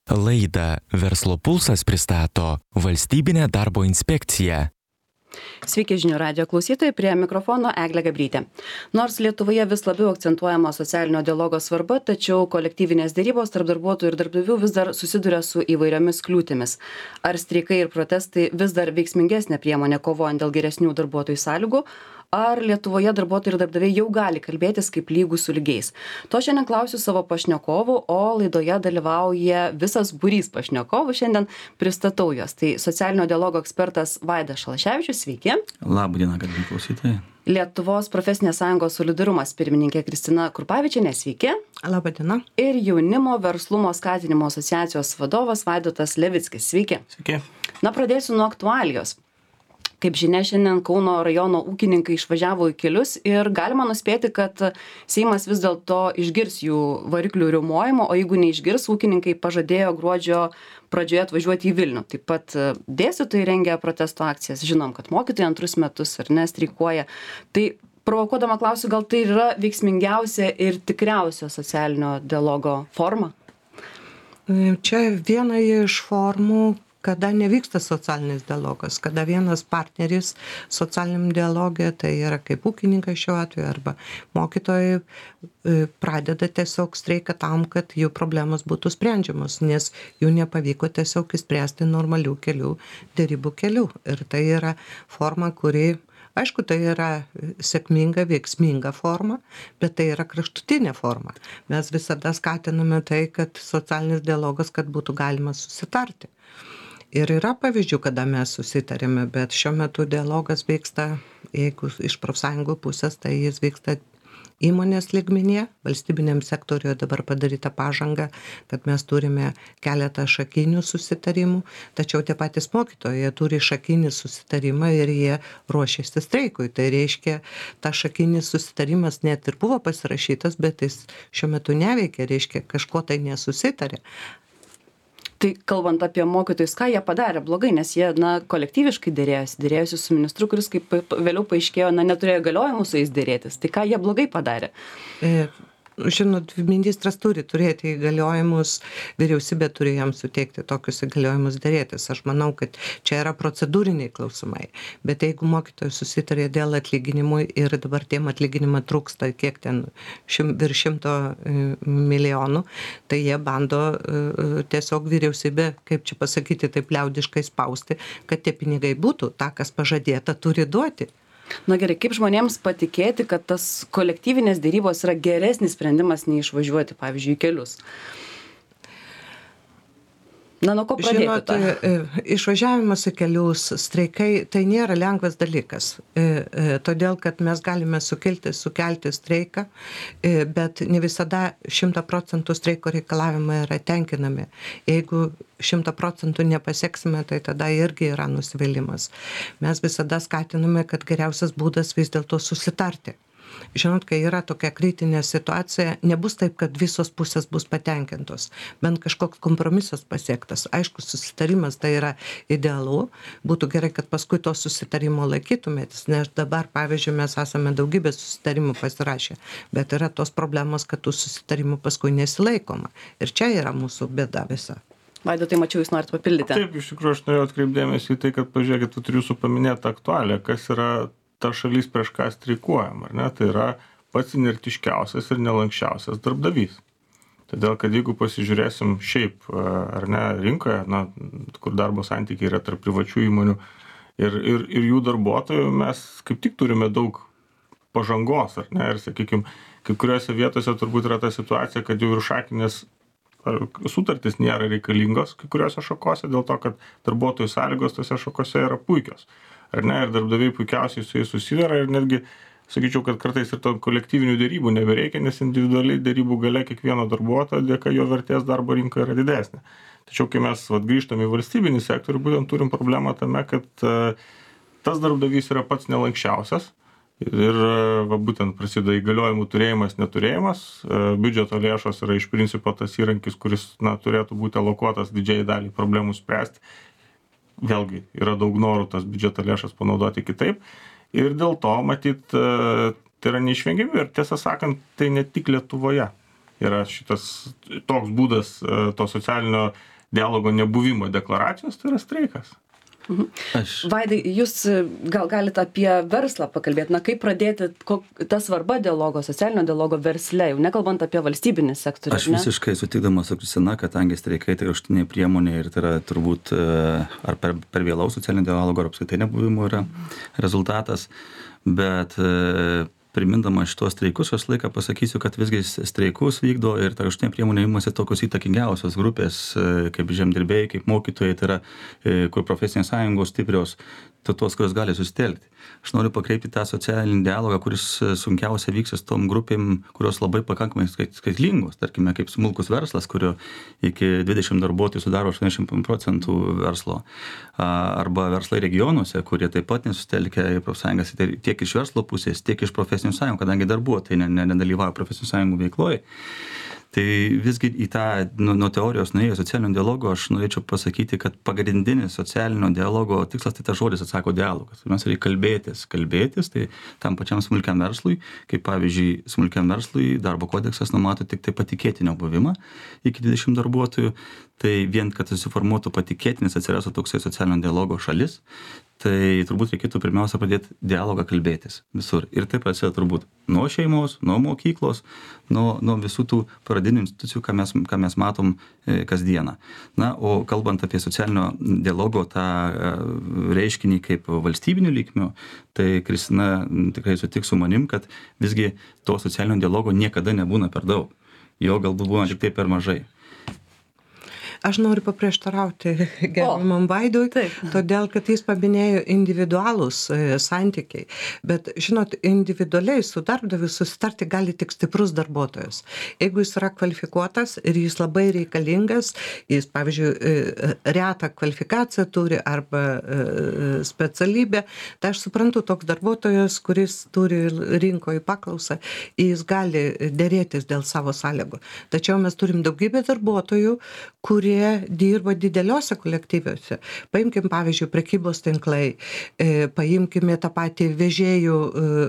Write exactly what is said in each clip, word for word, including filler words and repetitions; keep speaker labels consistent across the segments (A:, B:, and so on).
A: Laidą Verslo pulsas pristato Valstybinė darbo inspekcija.
B: Sveiki žinių radijo klausytojai, prie mikrofono Eglė Gabrytė. Nors Lietuvoje vis labiau akcentuojama socialinio dialogo svarba, tačiau kolektyvinės dėrybos tarp darbuotojų ir darbdavių vis dar susiduria su įvairiomis kliūtimis. Ar streikai ir protestai vis dar veiksmingesnė priemonė kovojant dėl geresnių darbuotojų sąlygų? Ar Lietuvoje darbuotojai ir darbdaviai jau gali kalbėtis kaip lygūs su lygiais? To šiandien klausiu savo pašnekovų, o laidoje dalyvauja visas būrys pašnekovų. Šiandien pristatau juos. Tai socialinio dialogo ekspertas Vaidas Šalaševičius, sveiki.
C: Labą dieną, kad klausytojai.
B: Lietuvos profesinės sąjungos solidarumas pirmininkė Kristina Krupavičienė, sveiki.
D: Labą dieną.
B: Ir jaunimo verslumo skatinimo asociacijos vadovas Vaidotas Levickis, sveiki.
C: Sveiki.
B: Na, pradėsiu nuo aktualijos. Kaip žinia, šiandien Kauno rajono ūkininkai išvažiavo į kelius ir galima nuspėti, kad Seimas vis dėlto išgirs jų variklių riaumojimo, o jeigu neišgirs, ūkininkai pažadėjo gruodžio pradžioje atvažiuoti į Vilnių. Taip pat dėstytojai rengia protesto akcijas. Žinom, kad mokytojai antrus metus ar ne streikuoja. Tai provokuodama klausiu, gal tai yra veiksmingiausia ir tikriausia socialinio dialogo forma?
D: Čia viena iš formų, kada nevyksta socialinis dialogas, kada vienas partneris socialiniam dialogė, tai yra kaip ūkininkai šiuo atveju arba mokytojai, pradeda tiesiog streiką tam, kad jų problemos būtų sprendžiamos, nes jų nepavyko tiesiog įspręsti normalių kelių, dėrybų kelių. Ir tai yra forma, kuri, aišku, tai yra sėkminga, veiksminga forma, bet tai yra kraštutinė forma. Mes visada skatiname tai, kad socialinis dialogas, kad būtų galima susitarti. Ir yra pavyzdžių, kada mes susitarėme, bet šiuo metu dialogas vyksta, jeigu iš profsąjungų pusės, tai jis vyksta įmonės lygmenyje, valstybiniam sektoriuje dabar padaryta pažanga, kad mes turime keletą šakinių susitarimų, tačiau tie patys mokytojai jie turi šakinį susitarimą ir jie ruošiasi streikui. Tai reiškia, ta šakinis susitarimas net ir buvo pasirašytas, bet jis šiuo metu neveikia, reiškia, kažko tai nesusitarė.
B: Tai kalbant apie mokytojus, ką jie padarė blogai, nes jie na, kolektyviškai dėrėjosi, dėrėjosi su ministru, kuris kaip vėliau paaiškėjo, na, neturėjo galiojimų su jais dėrėtis. Tai ką jie blogai padarė?
D: E... Žinot, ministras turi turėti įgaliojimus, vyriausybė turi jam suteikti tokius įgaliojimus dėrėtis. Aš manau, kad čia yra procedūriniai klausimai. Bet jeigu mokytojai susitarė dėl atlyginimų ir dabar tiem atlyginimą trūksta, kiek ten šim, virš šimto milijonų, tai jie bando tiesiog vyriausybė, kaip čia pasakyti, taip liaudiškai spausti, kad tie pinigai būtų, tą, kas pažadėta, turi duoti.
B: Na gerai, kaip žmonėms patikėti, kad tas kolektyvinės dėrybos yra geresnis sprendimas nei išvažiuoti, pavyzdžiui, į kelius? Na, nuo ko pradėti?
D: Žinot, išvažiavimas į kelius, streikai, tai nėra lengvas dalykas. Todėl, kad mes galime sukelti, sukelti streiką, bet ne visada šimta procentų streiko reikalavimai yra tenkinami. Jeigu šimta procentų nepasieksime, tai tada irgi yra nusivylimas. Mes visada skatiname, kad geriausias būdas vis dėlto susitarti. Žinot, kai yra tokia kritinė situacija, nebus taip, kad visos pusės bus patenkintos, bent kažkoks kompromisas pasiektas. Aišku, susitarimas tai yra idealu, būtų gerai, kad paskui to susitarimo laikytumėtis, nes dabar, pavyzdžiui, mes esame daugybę susitarimų pasirašę, bet yra tos problemos, kad tų susitarimų paskui nesilaikoma. Ir čia yra mūsų bėda visa.
B: Vaidotai, mačiau, jūs norit papildyti.
C: Taip, iš tikrųjų, aš norėjau atkreipdėmėsi į tai, kad pažiūrėkit, tu turiu jūsų paminėtą aktualią, kas yra ta šalis, prieš ką streikuojam, ar ne? Tai yra pats inertiškiausias ir nelankščiausias darbdavys. Todėl, kad jeigu pasižiūrėsim šiaip, ar ne, rinkoje, na, kur darbo santykiai yra tarp privačių įmonių ir, ir, ir jų darbuotojų, mes kaip tik turime daug pažangos, ar ne? Ir, sakykime, kai kuriuose vietose turbūt yra ta situacija, kad jau ir šakinės sutartys nėra reikalingos kai kuriuose šakose, dėl to, kad darbuotojų sąlygos tose šakose yra puikios. Ar ne, ir darbdaviai puikiausiai su jais susidara ir netgi, sakyčiau, kad kartais ir to kolektyvinių dėrybų nebereikia, nes individualiai dėrybų gale kiekvieno darbuotojo dėka jo vertės darbo rinkoje yra didesnė. Tačiau, kai mes vat, grįžtame į valstybinį sektorių, būtent turim problemą tame, kad uh, tas darbdavys yra pats nelankščiausias ir uh, va, būtent prasideda įgaliojimų turėjimas, neturėjimas. Uh, biudžeto lėšos yra iš principo tas įrankis, kuris na, turėtų būti alokuotas didžiai dalį problemų spręsti. Vėlgi yra daug norų tas biudžeto lėšas panaudoti kitaip ir dėl to, matyt, tai yra neišvengiami ir tiesą sakant, tai ne tik Lietuvoje yra šitas toks būdas to socialinio dialogo nebuvimo deklaracijos, tai yra streikas.
B: Aš... Vaidai, jūs gal galite apie verslą pakalbėti, na kaip pradėti, kok, ta svarba dialogo, socialinio dialogo versle, jau nekalbant apie valstybinį sektorių.
E: Aš visiškai sutikdamas su Kristina, kadangi streikai tai kraštutinė priemonė ir tai yra turbūt ar per, per vėlaus socialinio dialogo ar apskritai nebuvimo yra rezultatas, bet primindama šitos streikus, aš laiką pasakysiu, kad visgi streikus vykdo ir ta kraštutinė priemonė imasi tokios įtakingiausios grupės, kaip žemdirbėjai, kaip mokytojai, tai yra, kur profesinės sąjungos stiprios, tai tos, kurios gali susitelkti. Aš noriu pakreipti tą socialinį dialogą, kuris sunkiausia vyksta su tom grupėm, kurios labai pakankamai skaitlingos, tarkime, kaip smulkus verslas, kurio iki dvidešimt darbuotojų sudaro aštuoniasdešimt procentų verslo, arba verslai regionuose, kurie taip pat nesusitelkia į profsąjungas tiek iš verslo pusės, tiek iš profesinių sąjungų, kadangi darbuotojai nedalyvauja profesinių sąjungų veikloje. Tai visgi į tą nuo, nuo teorijos nuėjo socialinio dialogo, aš norėčiau pasakyti, kad pagrindinis socialinio dialogo tikslas, tai tas žodis atsako dialogas. Mes reikia kalbėtis, kalbėtis, tai tam pačiam smulkiam verslui, kaip pavyzdžiui, smulkiam verslui darbo kodeksas numato tik tai patikėtinio buvimą iki dvidešimt darbuotojų, tai vien, kad susiformuotų patikėtinis, atsirastų toksai socialinio dialogo šalis, tai turbūt reikėtų pirmiausia pradėti dialogą kalbėtis visur. Ir tai prasideda turbūt nuo šeimos, nuo mokyklos, nuo, nuo visų tų paradinių institucijų, ką mes, ką mes matom e, kasdieną. Na, o kalbant apie socialinio dialogo tą e, reiškinį kaip valstybinių lygmių, tai Kristina tikrai sutiks su manim, kad visgi to socialinio dialogo niekada nebūna per daug. Jo galbūt būna tik tai per mažai.
D: Aš noriu paprieštarauti gerbiamam Vaidui, todėl, kad jis paminėjo individualūs e, santykiai. Bet, žinot, individualiai su darbdaviu susitarti gali tik stiprus darbuotojas. Jeigu jis yra kvalifikuotas ir jis labai reikalingas, jis, pavyzdžiui, e, retą kvalifikaciją turi arba e, specialybę, tai aš suprantu, toks darbuotojas, kuris turi rinkoje paklausą, jis gali dėrėtis dėl savo sąlygų. Tačiau mes turim daugybę darbuotojų, kurie dirba dideliuose kolektyviuose. Paimkim, pavyzdžiui, prekybos tinklai, paimkime tą patį vežėjų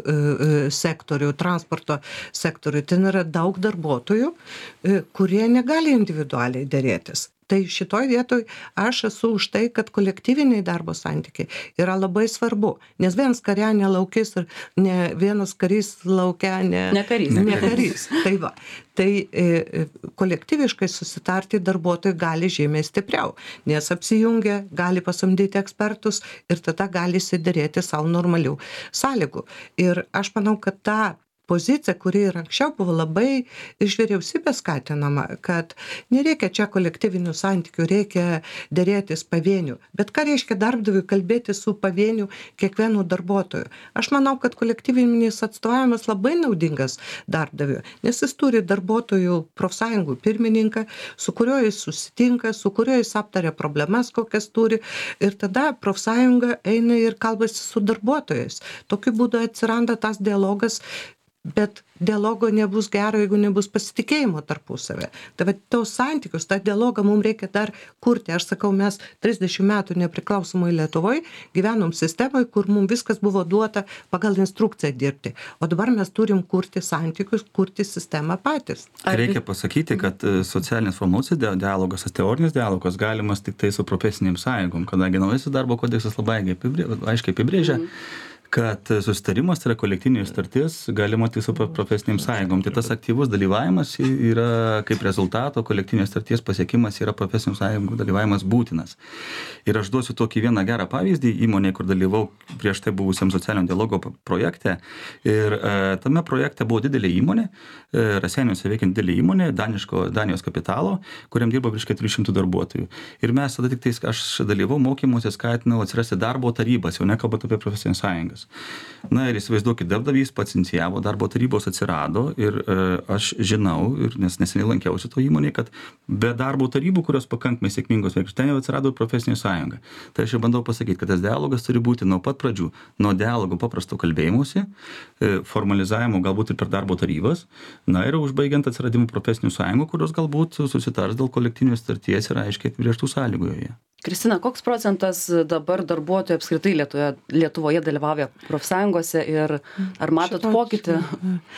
D: sektorių, transporto sektorių. Ten yra daug darbuotojų, kurie negali individualiai dėrėtis. Tai šitoj vietoj aš esu už tai, kad kolektyviniai darbo santykiai yra labai svarbu. Nes vienas kare nelaukis ir ne vienas karys laukia ne,
B: ne karys.
D: Ne karys. Tai va. Tai e, kolektyviškai susitarti darbuotojai gali žymiai stipriau, nes apsijungia, gali pasamdyti ekspertus ir tada gali įsidėrėti savo normalių sąlygų. Ir aš manau, kad ta pozicija, kuri ir anksčiau buvo labai iš vyriausybės skatinama, kad nereikia čia kolektyvinių santykių, reikia dėrėtis pavienių. Bet ką reiškia darbdaviui kalbėti su pavieniu kiekvienu darbuotoju? Aš manau, kad kolektyvinis atstovavimas labai naudingas darbdaviui, nes jis turi darbuotojų profsąjungų pirmininką, su kuriuo jis susitinka, su kuriuo jis aptaria problemas, kokias turi, ir tada profsąjunga eina ir kalbasi su darbuotojais. Tokiu būdu atsiranda tas dialogas. Bet dialogo nebus gero, jeigu nebus pasitikėjimo tarpusavę. Tai va, tos santykius, tą dialogą mums reikia dar kurti. Aš sakau, mes trisdešimt metų nepriklausomai Lietuvoje gyvenom sistemoje, kur mums viskas buvo duota pagal instrukciją dirbti. O dabar mes turim kurti santykius, kurti sistemą patys.
E: Reikia pasakyti, kad socialinis formalus dialogas, tas teorinis dialogas galimas tik tai su profesinėm sąjungom, kadangi naujasis darbo kodeksas labai aiškiai apibrėžia, mm. kad susitarimas, tai yra kolektyvinė sutartis, galima tik su profesinėm sąjungom. Tai tas aktyvus dalyvavimas yra kaip rezultato kolektyvinės sutarties pasiekimas yra profesinių sąjungų dalyvavimas būtinas. Ir aš duosiu tokį vieną gerą pavyzdį įmonėje, kur dalyvau prieš tai buvusiam socialinio dialogo projekte. Ir e, tame projekte buvo didelė įmonė, e, Raseiniuose veikiant didelė įmonė, Daniško, Danijos kapitalo, kuriam dirbo virš keturių šimtų darbuotojų. Ir mes tada tik tai, aš dalyvau mokymuose, skatinau atsirasti darbo tarybas, jau nekalbant apie profesinės sąjungas. Na ir įsivaizduokit, darbdavys pats inicijavo, darbo tarybos atsirado ir e, aš žinau, ir nes neseniai lankiausi to įmonėje, kad be darbo tarybų, kurios pakankamai sėkmingos veikia, ten jau atsirado profesinė sąjunga. Tai aš jau bandau pasakyti, kad tas dialogas turi būti nuo pat pradžių, nuo dialogo paprasto kalbėjimuose, e, formalizavimo galbūt ir per darbo tarybas, na ir užbaigiant atsiradimu profesinių sąjungų, kurios galbūt susitars dėl kolektyvinės sutarties ir aiškiai apibrėžtų sąlygų joje.
B: Kristina, koks procentas dabar darbuotojų apskritai Lietuvoje, Lietuvoje dalyvauja profsąjungose ir ar matot pokytį?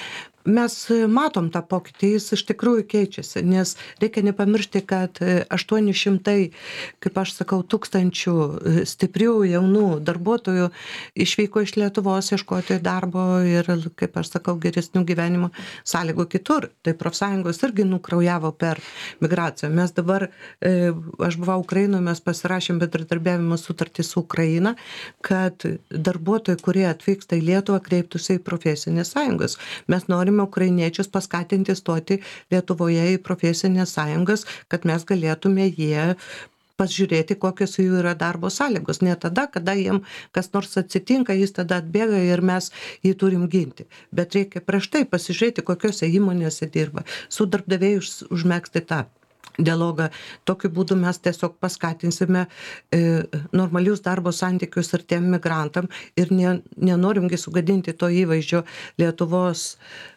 D: mes matom tą pokytį, jis iš tikrųjų keičiasi, nes reikia nepamiršti, kad aštuoni šimtai, kaip aš sakau, tūkstančių stiprių jaunų darbuotojų išvyko iš Lietuvos ieškoti darbo ir, kaip aš sakau, geresnių gyvenimo sąlygų kitur. Tai profsąjungos irgi nukraujavo per migraciją. Mes dabar, aš buvau Ukrainoje, mes pasirašėm bendradarbiavimo sutartį su Ukraina, kad darbuotojai, kurie atvyksta į Lietuvą, kreiptųsi į profesinės sąjungas. Mes norime ukrainiečius paskatinti stoti Lietuvoje į profesinės sąjungas, kad mes galėtume jie pasižiūrėti, kokios jų yra darbo sąlygos. Ne tada, kada jiem kas nors atsitinka, jis tada atbėga ir mes jį turim ginti. Bet reikia prieš tai pasižiūrėti, kokiose įmonėse dirba, su darbdaviais užmegzti tą dialogą. Tokiu būdu mes tiesiog paskatinsime e, normalius darbo santykius ir tiem migrantam ir ne, nenorimgi sugadinti to įvaizdžio Lietuvos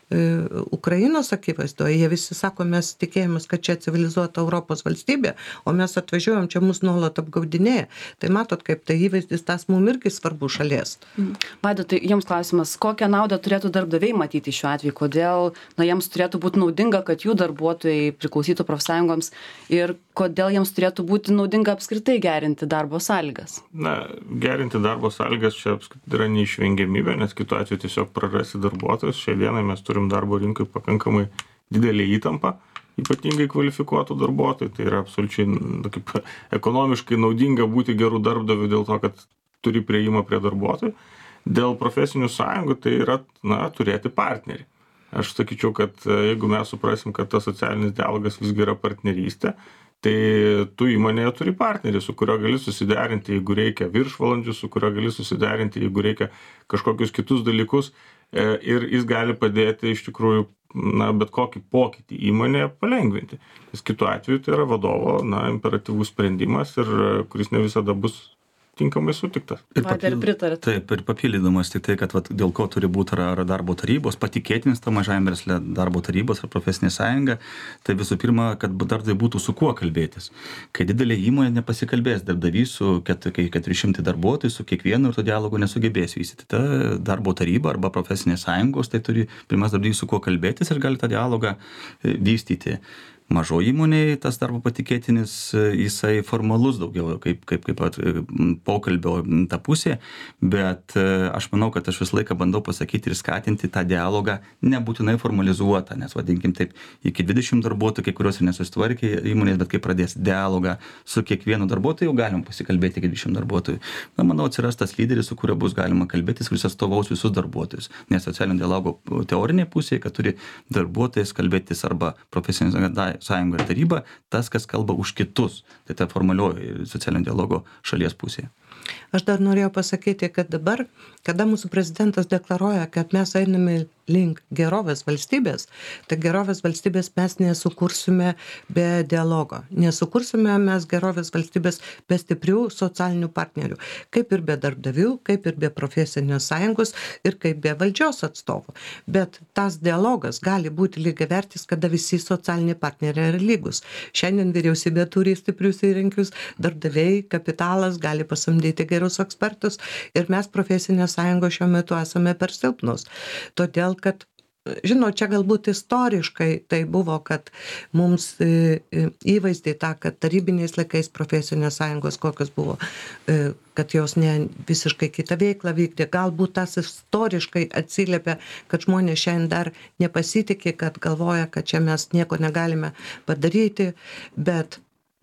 D: Ukrainos akivaizdoje. Jie visi sako, mes tikėjomės, kad čia civilizuota Europos valstybė, o mes atvažiuojam, čia mus nuolat apgaudinėja. Tai matot, kaip tai įvaizdis, tas mums irgi svarbu šalies.
B: Vaidotai, jums klausimas, kokią naudą turėtų darbdaviai matyti šiuo atveju? Kodėl na, jiems turėtų būti naudinga, kad jų darbuotojai priklausytų profsąjungoms ir kodėl jiems turėtų būti naudinga apskritai gerinti darbo sąlygas?
C: Na, gerinti darbo sąlygas čia apskritai yra neišvengiamybė, nes kitu atveju tiesiog prarasi darbuotojus. Šią dieną mes turim darbo rinkai pakankamai didelį įtampą, ypatingai kvalifikuotų darbuotojų. Tai yra absoliučiai kaip, ekonomiškai naudinga būti gerų darbdavių dėl to, kad turi prieimą prie darbuotojų. Dėl profesinių sąjungų tai yra na, turėti partnerį. Aš sakyčiau, kad jeigu mes suprasim, kad tas socialinis dialogas visgi yra partnerystė, tai tu įmonėje turi partnerį, su kurio gali susiderinti, jeigu reikia viršvalandžių, su kurio gali susiderinti, jeigu reikia kažkokius kitus dalykus ir jis gali padėti iš tikrųjų na, bet kokį pokytį įmonėje palengvinti. Nes kitu atveju tai yra vadovo na, imperatyvus sprendimas, ir kuris ne visada bus tinkamai sutiktas.
B: Ir pritarėt.
E: Taip, ir papildydamas tik tai, kad vat, dėl ko turi būti ar darbo tarybos, patikėtinis tam mažajam versle darbo tarybos ar profesinė sąjunga, tai visų pirma, kad darbdaviui būtų su kuo kalbėtis. Kai didelė įmonė nepasikalbės darbdavys su keturi šimtai darbuotojų, su kiekvienu ir to dialogo nesugebės vystyti. Ta darbo taryba arba profesinės sąjungos, tai turi pirmas darbdavys su kuo kalbėtis ir gali tą dialogą vystyti. Mažo įmonėje tas darbo patikėtinis, jisai formalus daugiau, kaip, kaip, kaip at, pokalbio ta pusė, bet aš manau, kad aš visą laiką bandau pasakyti ir skatinti tą dialogą nebūtinai formalizuotą, nes vadinkim taip, iki dvidešimt darbuotojų, kai kurios ir nesusitvarkė įmonės, bet kai pradės dialogą su kiekvienu darbuotoju, jau galim pasikalbėti iki dvidešimt darbuotojų. Na, manau, atsiras tas lyderis, su kuriuo bus galima kalbėtis, kuris atstovaus visus darbuotojus, nes socialinio dialogo teorinė pusė, kad turi darbuotojas kalbėtis arba profesinės sąjunga ir taryba, tas, kas kalba už kitus. Tai ta formalioji socialinio dialogo šalies pusėje.
D: Aš dar norėjau pasakyti, kad dabar, kada mūsų prezidentas deklaruoja, kad mes einame link gerovės valstybės, tai gerovės valstybės mes nesukursime be dialogo. Nesukursime mes gerovės valstybės be stiprių socialinių partnerių, kaip ir be darbdavių, kaip ir be profesinės sąjungos ir kaip be valdžios atstovų. Bet tas dialogas gali būti lygiavertis, kada visi socialiniai partneriai yra lygus. Šiandien vyriausybė turi stiprius įrankius, darbdaviai, kapitalas gali pasamdyti gerus ekspertus ir mes profesinė sąjunga šiuo metu esame per silpnus. Todėl kad, žinau, čia galbūt istoriškai tai buvo, kad mums įvaizdai tą, kad tarybiniais laikais profesinės sąjungos kokios buvo, kad jos ne visiškai kitą veiklą vykdė. Galbūt tas istoriškai atsiliepia, kad žmonės šiandien dar nepasitikė, kad galvoja, kad čia mes nieko negalime padaryti, bet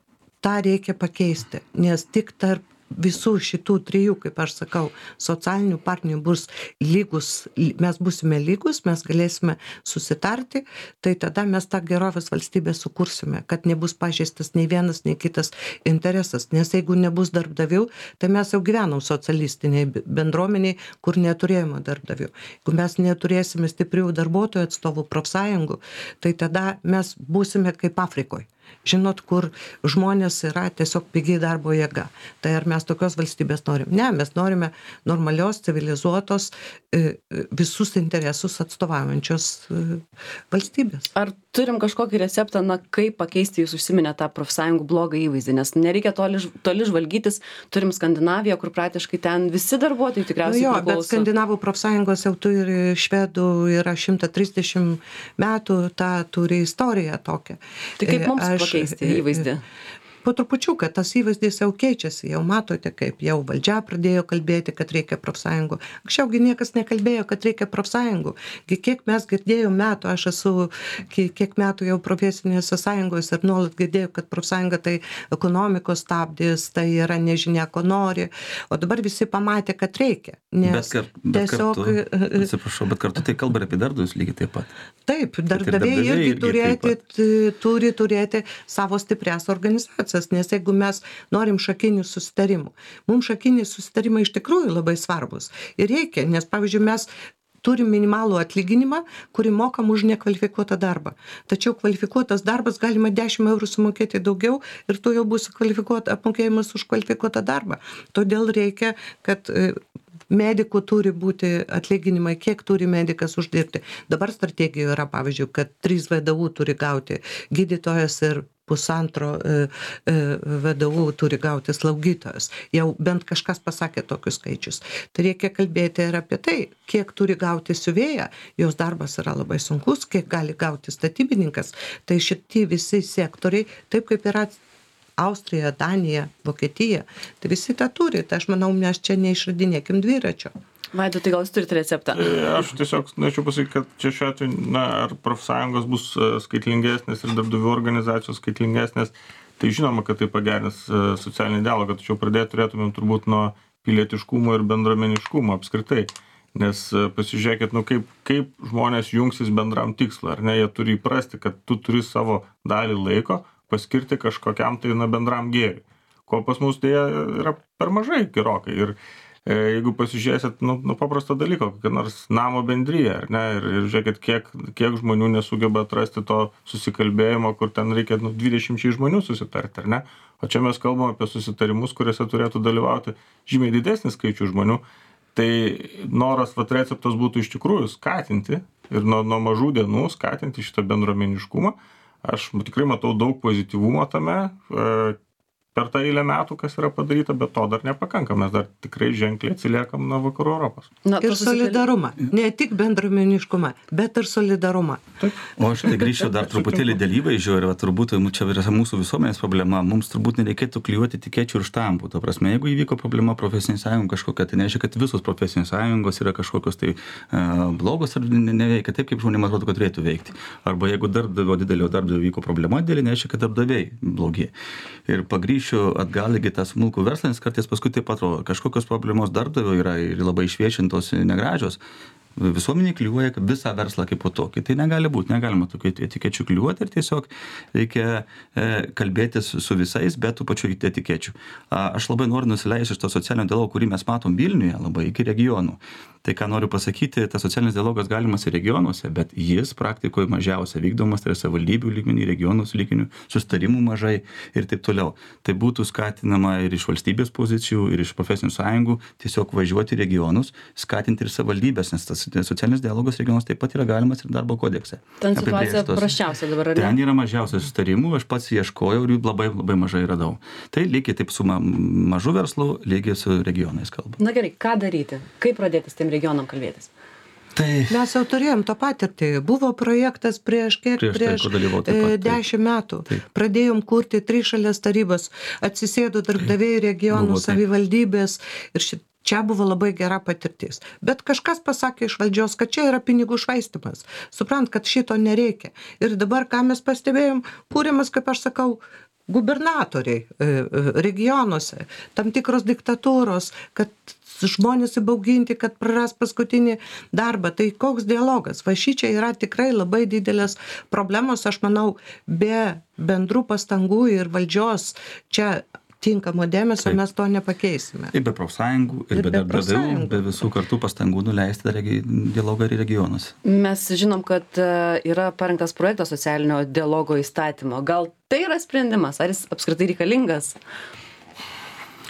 D: tą reikia pakeisti, nes tik tarp visų šitų trijų, kaip aš sakau, socialinių partnerių bus lygus, mes būsime lygus, mes galėsime susitarti, tai tada mes tą gerovės valstybę sukursime, kad nebus pažeistas nei vienas, nei kitas interesas. Nes jeigu nebus darbdavių, tai mes jau gyvenom socialistiniai bendruomeniai, kur neturėjome darbdavių. Jeigu mes neturėsime stiprių darbuotojų atstovų profsąjungų, tai tada mes būsime kaip Afrikoje. Žinot, kur žmonės yra tiesiog pigiai darbo jėga. Tai ar mes tokios valstybės norim? Ne, mes norime normalios, civilizuotos, visus interesus atstovaujančios valstybės.
B: Ar turim kažkokį receptą, na, kaip pakeisti, jūs užsiminę tą profsąjungų blogą įvaizdį, nes nereikia toli, toli žvalgytis, turim Skandinaviją, kur praktiškai ten visi darbuotojai tikriausiai
D: nu jo,
B: priklauso.
D: Bet skandinavų profsąjungos jau turi, švedų yra šimtas trisdešimt metų, tą turi istoriją tokią.
B: Tai kaip mums
D: Aš,
B: pakeisti įvaizdį?
D: Po trupučiuką tas įvaizdis jau keičiasi, jau matote, kaip jau valdžia pradėjo kalbėti, kad reikia profsąjungų. Anksčiaugi niekas nekalbėjo, kad reikia profsąjungų. Kiek mes girdėjom metų, aš esu kiek metų jau profesinėse sąjungose ir nuolat girdėjau, kad profsąjunga tai ekonomikos stabdis, tai yra nežinia, ko nori. O dabar visi pamatė, kad reikia. Nes
E: bet, kar, bet
D: tiesiog...
E: kartu, atsiprašau, bet kartu tai kalba apie darbdavius lygiai taip pat.
D: Taip, darbdaviai irgi, irgi turėti, turi turėti savo stiprias organizacijas. Nes jeigu mes norim šakinių susitarimų, mums šakiniai susitarimai iš tikrųjų labai svarbus. Ir reikia, nes pavyzdžiui mes turim minimalų atlyginimą, kurį mokam už nekvalifikuotą darbą. Tačiau kvalifikuotas darbas galima dešimt eurų sumokėti daugiau ir tu jau bus apmokėjimas už kvalifikuotą darbą. Todėl reikia, kad medikų turi būti atlyginimai, kiek turi medikas uždirbti. Dabar strategijoje yra, pavyzdžiui, kad trys V D U turi gauti gydytojas ir pusantro V D U turi gauti slaugytojas. Jau bent kažkas pasakė tokius skaičius. Tai reikia kalbėti ir apie tai, kiek turi gauti siuvėja, jos darbas yra labai sunkus, kiek gali gauti statybininkas. Tai šitie visi sektoriai, taip kaip yra Austrija, Danija, Vokietija, tai visi tą turi. Tai aš manau, mes čia neišradinėkim dviračio.
B: Vaidu, tai gal jūs turite receptą?
C: Aš tiesiog norėčiau pasakyti, kad čia šiuo atveju, na, ar profsąjungos bus skaitlingesnės ir darbdavių organizacijos skaitlingesnės, tai žinoma, kad tai pagerins socialinį dialogą, tačiau pradėti turėtumėm turbūt nuo pilietiškumo ir bendruomeniškumo apskritai. Nes pasižiūrėkit, nu, kaip, kaip žmonės jungsis bendram tikslui, ar ne, jie turi įprasti, kad tu turi savo dalį laiko paskirti kažkokiam tai na, bendram gėriui. Ko pas mus tai yra per mažai gerokai. Ir jeigu pasižiūrėsit, nu, nu paprasto dalyko, kokia nors namo bendryje, ar ne, ir, ir žiūrėkit, kiek, kiek žmonių nesugeba atrasti to susikalbėjimo, kur ten reikia nu, dvidešimčiai žmonių susitarti, ar ne, o čia mes kalbam apie susitarimus, kuriuose turėtų dalyvauti žymiai didesnis skaičių žmonių, tai noras, vat receptas būtų iš tikrųjų skatinti ir nuo, nuo mažų dienų skatinti šitą bendruomeniškumą. Aš tikrai matau daug pozityvumo tame, e, per tą eilę metų, kas yra padaryta, bet to dar nepakanka. Mes dar tikrai ženkliai atsiliekam nuo vakarų Europos.
B: Na,
D: ir solidarumą. Ne tik bendruomeniškumą, bet ir solidarumą.
C: Taip.
E: O aš tai grįžčiau dar truputėlį dėl įvaizdžio ir va, turbūt čia yra mūsų visuomenės problema. Mums turbūt nereikėtų klijuoti etikečių ir štampų. Ta prasme, jeigu įvyko problema profesinė sąjunga kažkokia, tai nereiškia, kad visos profesinės sąjungos yra kažkokios tai uh, blogos ar ne, neveikia taip, kaip žmonėms atrodo, kad turėtų veikti. Arba jeigu darbdavio didelio darbdavio vyko problema, didelė, nereiškia, kad darbdaviai blogi. Ir pagrįšiu atgal į tą smulkų verslą, nes kartais paskui taip atrodo, kažkokios problemos darbdavio yra ir labai išviešintos, negražios. Visuomenė kliuoja visą verslą kaip po tokį. Tai negali būti, negalima tokių etikečių kliuoti ir tiesiog reikia e, kalbėtis su visais, bet tų pačių etikečių. A, aš labai noriu nusileisti iš to socialinio dialogo, kurį mes matom Vilniuje, labai iki regionų. Tai ką noriu pasakyti, tas socialinis dialogas galimas ir regionuose, bet jis praktikoje mažiausia vykdomas, tai yra savivaldybių lygmenį, regionų lygmenių, sustarimų mažai ir taip toliau. Tai būtų skatinama ir iš valstybės pozicijų, ir iš profesinių sąjungų tiesiog važiuoti į regionus, skatinti ir savivaldybės, nes tas socialinis dialogas regionuose taip pat yra galimas ir darbo kodekse.
B: Ten situacija prasčiausia dabar, ar ne?
E: Ten yra mažiausia sustarimų, aš pats ieškojau ir jų labai, labai mažai radau. Tai lygiai taip su mažu verslu, lygiai su regionais kalba.
B: Na gerai, ką daryti? Kaip pradėti su tiem regionam kalbėtis?
E: Tai...
D: Mes jau turėjom tą patirtį. Buvo projektas prieš kiek,
E: prieš,
D: prieš
E: tai,
D: e, dešimt metų. Taip. Pradėjom kurti trišalės tarybas, atsisėdo darbdaviai regionų, savivaldybės ir šit. Čia buvo labai gera patirtis. Bet kažkas pasakė iš valdžios, kad čia yra pinigų švaistymas. Suprant, kad šito nereikia. Ir dabar, ką mes pastebėjom, kūrimas, kaip aš sakau, gubernatoriai regionuose, tam tikros diktatūros, kad žmonės įbauginti, kad praras paskutinį darbą. Tai koks dialogas? Va šičia yra tikrai labai didelės problemos, aš manau, be bendrų pastangų ir valdžios čia tinkamo dėmesio Taip. Mes to nepakeisime.
E: Ir be profsąjungų, ir, ir be darbdavių, be visų kartų pastangų nuleisti regi... dialogą ir regionus.
B: Mes žinom, kad yra parengtas projektas socialinio dialogo įstatymo. Gal tai yra sprendimas? Ar jis apskritai reikalingas?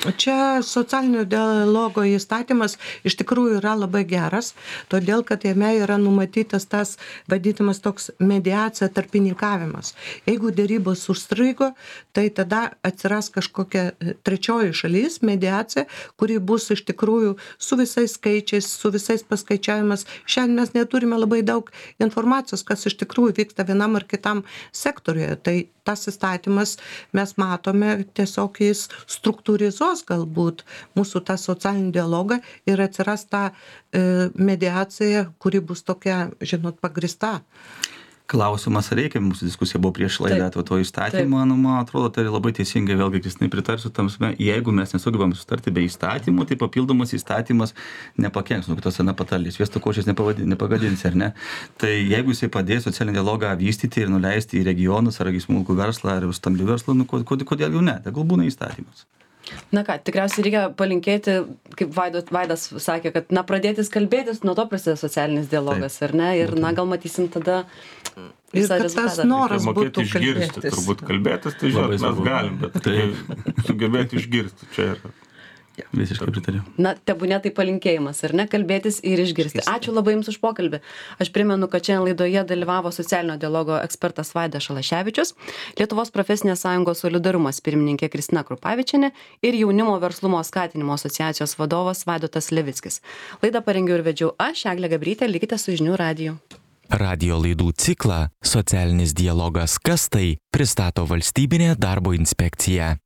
D: Čia socialinio dialogo įstatymas iš tikrųjų yra labai geras, todėl kad jame yra numatytas tas vadinamas toks mediacija, tarpininkavimas. Jeigu dėrybos užstrigo, tai tada atsiras kažkokia trečioji šalis, mediacija, kuri bus iš tikrųjų su visais skaičiais, su visais paskaičiavimas. Šiandien mes neturime labai daug informacijos, kas iš tikrųjų vyksta vienam ar kitam sektoriuje. Tai tas įstatymas, mes matome, tiesiog jis struktūrizuos galbūt mūsų tą socialinį dialogą ir atsiras ta e, mediacija, kuri bus tokia, žinot, pagrįsta.
E: Klausimas reikia, mūsų diskusija buvo prieš laidą to, to įstatymą, nu, man atrodo, tai labai teisingai, vėlgi, Kristinai pritarsiu tamsme, jeigu mes nesugebam sutarti be įstatymų, tai papildomas įstatymas nepakenks, nu, kitos sena patarlė, sviesto košės nepagadins, ar ne? Tai jeigu jisai padės socialinį dialogą vystyti ir nuleisti į regionus, ar į smulkų verslą, ar stambių verslą, nu, kodėl, kodėl jau ne, tegul būna įstatymas.
B: Na ką, tikriausiai reikia palinkėti, kaip Vaidas, Vaidas sakė, kad na, pradėtis kalbėtis, nuo to prasideda socialinis dialogas, ar ne? Ir na, gal matysim tada visą
D: ir
B: rezultatą.
D: Tas noras būtų
C: išgirsti,
D: kalbėtis.
C: turbūt kalbėtis, tai žinot, mes galim, bet tai sugebėti išgirsti čia yra.
E: Ja, visiškai pritariu.
B: Na, tebūnė tai palinkėjimas, ar ne, kalbėtis ir išgirsti. Ačiū labai Jums už pokalbį. Aš primenu, kad šiandien laidoje dalyvavo socialinio dialogo ekspertas Vaidas Šalaševičius, Lietuvos profesinės sąjungos Solidarumas pirmininkė Kristina Krupavičienė ir Jaunimo verslumo skatinimo asociacijos vadovas Vaidotas Levickis. Laidą parengiau ir vedžiau aš, Eglė Gabrytė, likite su Žinių radiju.
A: Radio laidų ciklą Socialinis dialogas kas tai pristato Valstybinė darbo inspekcija.